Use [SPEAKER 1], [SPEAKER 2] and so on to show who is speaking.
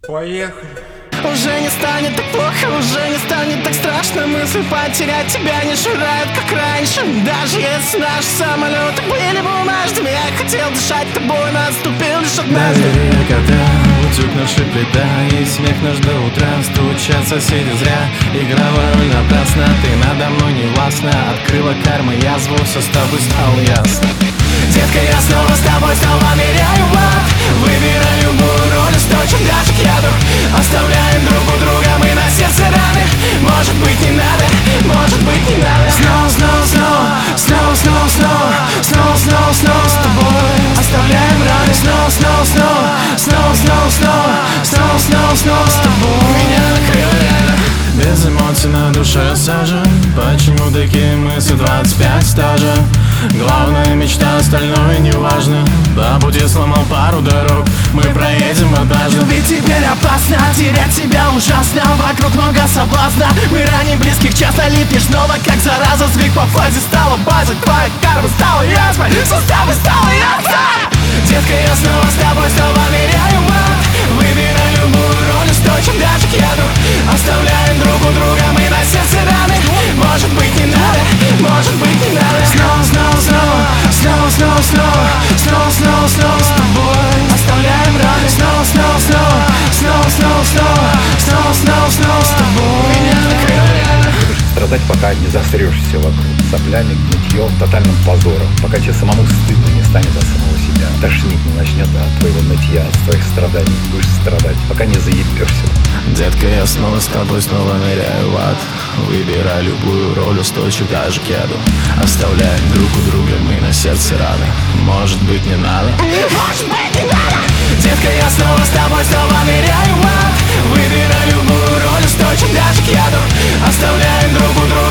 [SPEAKER 1] Поехали.
[SPEAKER 2] Уже не станет так плохо, уже не станет так страшно. Мысль потерять тебя не ширает, как раньше. Даже если наши самолеты были бумажными, я хотел дышать тобой, но отступил лишь однажды.
[SPEAKER 3] Доверие, когда утюг наши плита, и смех наш до утра. Стучат соседи зря, играла роль напрасно. Ты надо мной не властна, открыла карма язву, все с тобой стало ясно.
[SPEAKER 2] Детка, я снова с тобой, снова ныряю в ад. Выбирай любую роль, устойчив даже к яду. Оставляем друг у друга мы на сердце раны. Может быть не надо, может быть не надо. Снова, снова, снова, снова, снова, снова, снова, снова, снова с тобой. Оставляем раны. Снова, снова, снова, снова, снова, снова, снова, снова, снова с тобой. Меня накрыло реально.
[SPEAKER 3] Без эмоций на душе сажа. Почему такие мысли 25 стажа? Главная мечта, остальное не важно. По пути сломал пару дорог, мы проедем однажды.
[SPEAKER 2] Любить теперь опасно, терять себя ужасно. Вокруг много соблазна, мы ранее близких часто липнешь снова, как зараза. Звик по фазе стала базой, твоя карма стала ясной, суставы стало ясно. Детка, я снова с тобой, снова ныряю в ад. Выбирай любую роль, устойчив даже к яду. Оставляем друг у друга мы на сердце раны. Может быть не надо, может быть не надо. Снова, снова, снова, снова, снова, снова, снова, снова, снова с тобой. Оставляем раны. Снова, снова, снова, снова, снова, снова, снова, снова, снова с тобой. Меня накрыло реально.
[SPEAKER 4] Страдать, пока не засрешься вокруг соплями, нытьем, тотальным позором. Пока тебе самому стыдно не станет от самого себя. Тошнить не начнет от твоего нытья, от твоих страданий. Будешь страдать, пока не заебешься.
[SPEAKER 3] Детка, я снова с тобой, снова ныряю в ад. Выбирай любую роль, устойчив даже к яду. Оставляем друг у друга мы на сердце раны. Может быть не надо,
[SPEAKER 2] Может быть не надо. Детка, я снова с тобой, снова ныряю в ад. Выбирай любую роль, устойчив даже к яду. Оставляем друг у друга